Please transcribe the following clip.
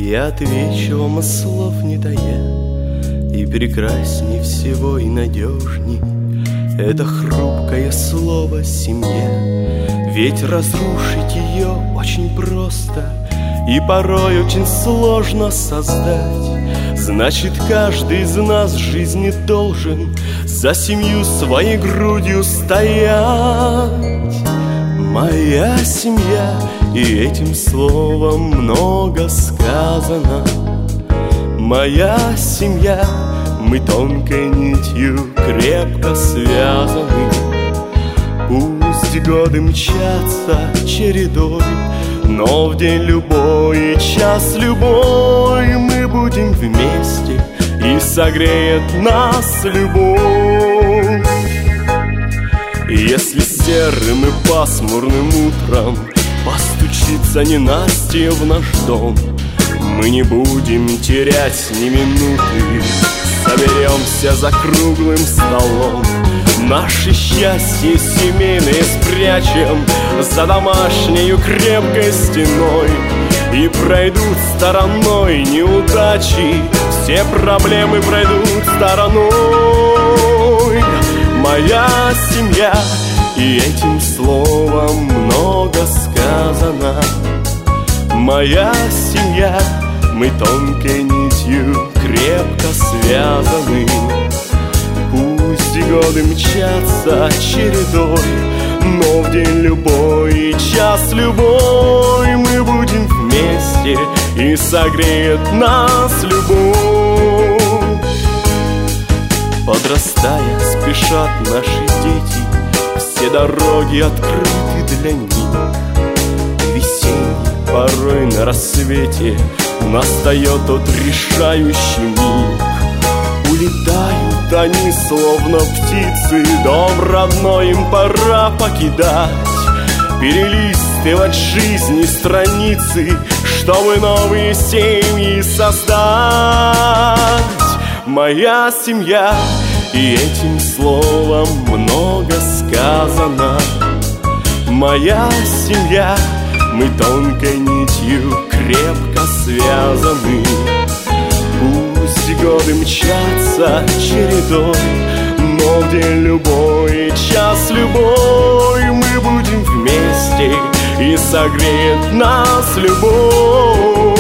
Я отвечу вам, слов не тая, и прекрасней всего и надежней это хрупкое слово «семья». Ведь разрушить ее очень просто и порой очень сложно создать. Значит, каждый из нас в жизни должен за семью своей грудью стоять. Моя семья, и этим словом много сказано. Моя семья, мы тонкой нитью крепко связаны. Пусть годы мчатся чередой, но в день любой и час любой мы будем вместе, и согреет нас любовь. Если серым и пасмурным утром постучится ненастье в наш дом, мы не будем терять ни минуты, соберемся за круглым столом. Наши счастья семейные спрячем за домашнею крепкой стеной, и пройдут стороной неудачи, все проблемы пройдут стороной. Моя семья, и этим словом много сказано. Моя семья, мы тонкой нитью крепко связаны. Пусть годы мчатся чередой, но в день любой и час любой мы будем вместе, и согреет нас любовь. Подрастая, спешат наши дети, все дороги открыты для них. Весенний порой на рассвете настает тот решающий миг. Улетают они, словно птицы, дом родной им пора покидать, перелистывать жизни страницы, чтобы новые семьи создать. Моя семья, и этим словом много сказано. Моя семья, мы тонкой нитью крепко связаны. Пусть годы мчатся чередой, но в день любой и час любой мы будем вместе, и согреет нас любовь.